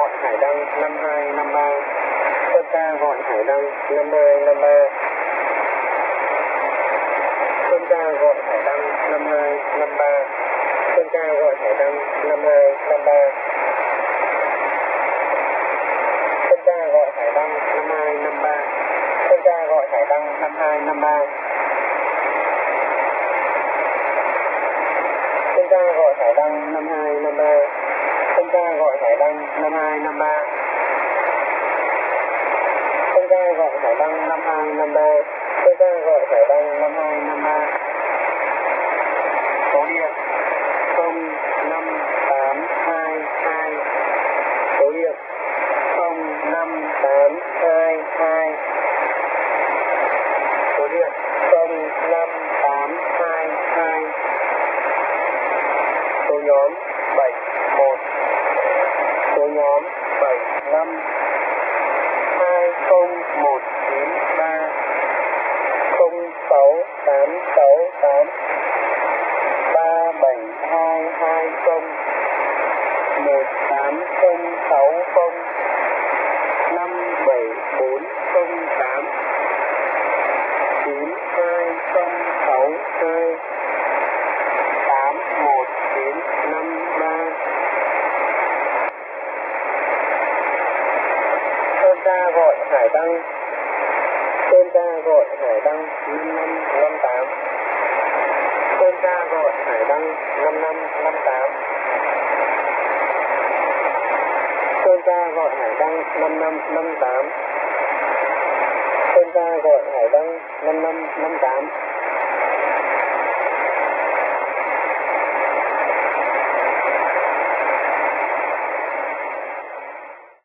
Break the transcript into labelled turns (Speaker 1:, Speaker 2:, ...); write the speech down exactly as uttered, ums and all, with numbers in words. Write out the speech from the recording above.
Speaker 1: gọi hải đăng năm hai năm ba. Sơn ca gọi hải đăng năm hai năm ba. Sơn ca gọi hải đăng năm hai năm ba. Sơn ca gọi hải đăng năm hai năm ba. Sơn ca gọi hải đăng năm hai năm ba. Sơn ca gọi hải đăng năm hai năm ba. Sơn ca gọi hải đăng năm hai năm ba. Sơn ca gọi hải đăng năm hai năm ba. Sơn ca gọi hải đăng năm hai năm ba. Sơn ca gọi hải đăng năm hai năm ba. Số điện không năm tám hai hai. Số điện không năm tám hai hai. Số điện không năm tám hai hai. Số nhóm bảy một. Số nhóm bảy năm hai không một chín ba không sáu tám sáu tám ba bảy hai hai không một tám không sáu không năm bảy bốn không tám chín hai không sáu hai tám một chín năm ba. Sơn ca gọi hải đăng. Sơn ca gọi hải đăng năm năm năm tám. Sơn ca gọi hải đăng năm năm năm tám. Sơn ca gọi hải đăng năm năm năm tám. Sơn ca gọi hải đăng năm năm năm tám.